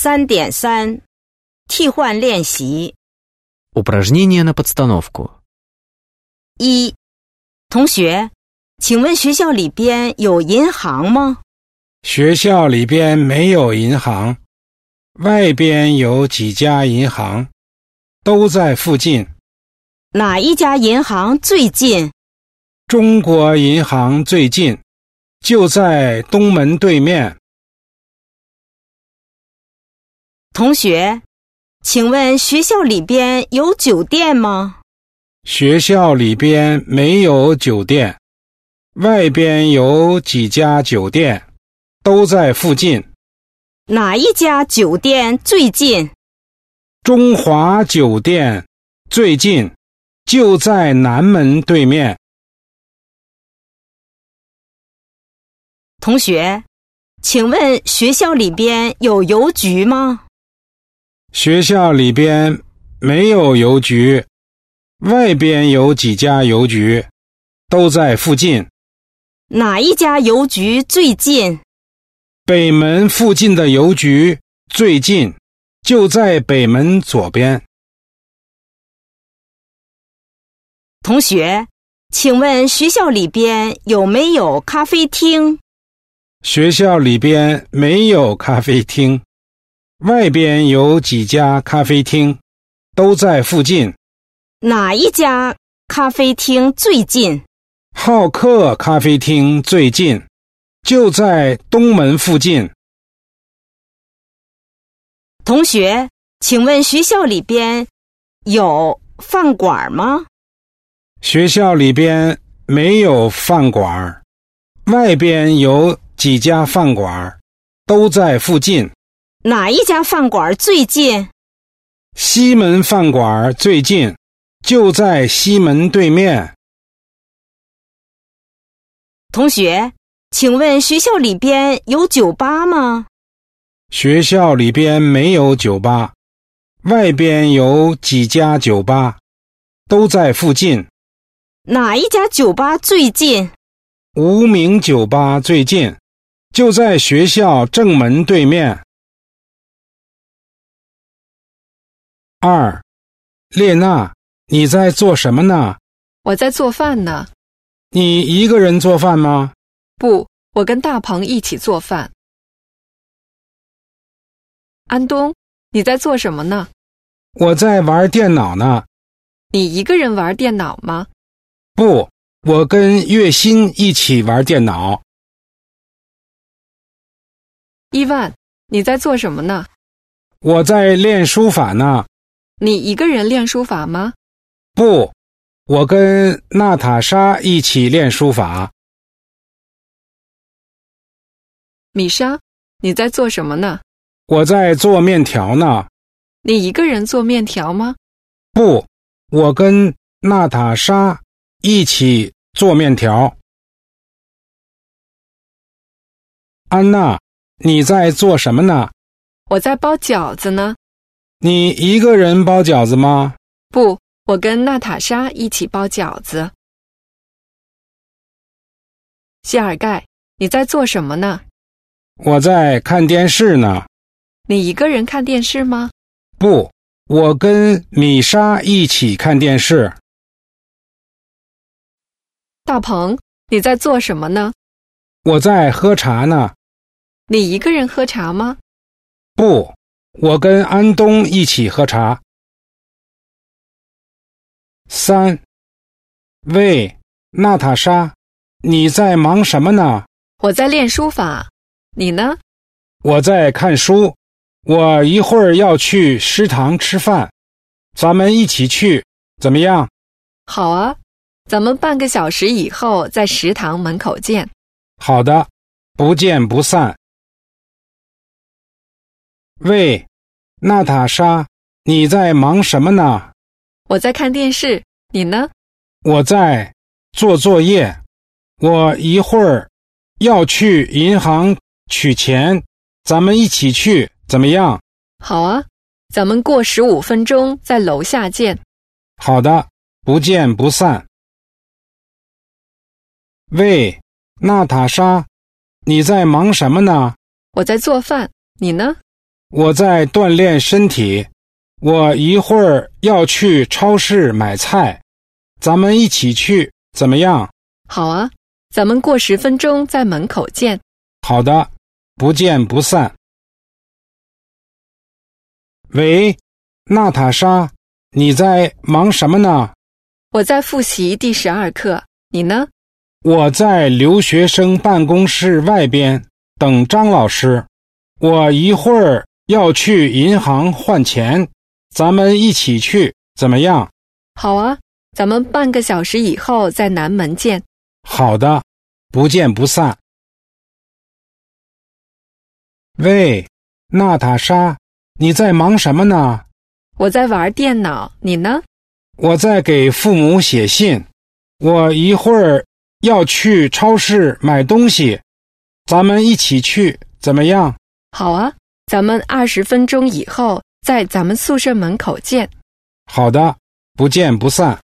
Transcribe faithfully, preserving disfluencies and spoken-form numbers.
三点三，替换练习。 Упражнение на подстановку. 一，同学，请问学校里边有银行吗？ 学校里边没有银行，外边有几家银行，都在附近。 哪一家银行最近？ 中国银行最近，就在东门对面。 同学，请问学校里边有酒店吗？ 学校里边没有酒店，外边有几家酒店，都在附近。 哪一家酒店最近？ 中华酒店最近，就在南门对面。 同学，请问学校里边有邮局吗？ 学校里边没有邮局，外边有几家邮局，都在附近。 哪一家邮局最近？ 北门附近的邮局最近，就在北门左边。 同学，请问学校里边有没有咖啡厅？ 学校里边没有咖啡厅，外边有几家咖啡厅，都在附近。 哪一家咖啡厅最近？ 好客咖啡厅最近，就在东门附近。 同学，请问学校里边有饭馆吗？ 学校里边没有饭馆，外边有几家饭馆，都在附近。 哪一家饭馆最近？ 西门饭馆最近，就在西门对面。 同学，请问学校里边有酒吧吗？ 学校里边没有酒吧，外边有几家酒吧，都在附近。 哪一家酒吧最近？ 无名酒吧最近，就在学校正门对面。二，列娜，你在做什么呢？ 我在做饭呢。 你一个人做饭吗？ 不，我跟大鹏一起做饭。安东，你在做什么呢？ 我在玩电脑呢。 你一个人玩电脑吗？ 不，我跟月薪一起玩电脑。 伊万，你在做什么呢？ 我在练书法呢。 你一个人练书法吗？ 不，我跟娜塔莎一起练书法。 米莎，你在做什么呢？ 我在做面条呢。 你一个人做面条吗？ 不，我跟娜塔莎一起做面条。安娜，你在做什么呢？ 我在包饺子呢。 你一个人包饺子吗？ 不，我跟娜塔莎一起包饺子。谢尔盖，你在做什么呢？ 我在看电视呢。 你一个人看电视吗？ 不，我跟米莎一起看电视。 大鹏，你在做什么呢？ 我在喝茶呢。 你一个人喝茶吗？ 不，我跟安东一起喝茶。三，喂，娜塔莎，你在忙什么呢？ 我在练书法。你呢？ 我在看书。我一会儿要去食堂吃饭，咱们一起去，怎么样？ 好啊，咱们半个小时以后在食堂门口见。 好的，不见不散。喂，娜塔莎，你在忙什么呢？ 我在看电视。你呢？ 我在做作业。我一会儿要去银行取钱，咱们一起去，怎么样？ 好啊，咱们过十五分钟在楼下见。 好的，不见不散。喂，娜塔莎，你在忙什么呢？ 我在做饭。你呢？ 我在锻炼身体，我一会儿要去超市买菜，咱们一起去，怎么样？ 好啊，咱们过十分钟在门口见。 好的，不见不散。喂，娜塔莎，你在忙什么呢？ 我在复习第十二课，你呢？ 我在留学生办公室外边等张老师，我一会儿要去银行换钱，咱们一起去，怎么样？ 好啊，咱们半个小时以后在南门见。 好的，不见不散。喂，娜塔莎，你在忙什么呢？ 我在玩电脑，你呢？ 我在给父母写信，我一会儿要去超市买东西，咱们一起去，怎么样？ 好啊，咱们二十分钟以后在咱们宿舍门口见。 好的，不见不散。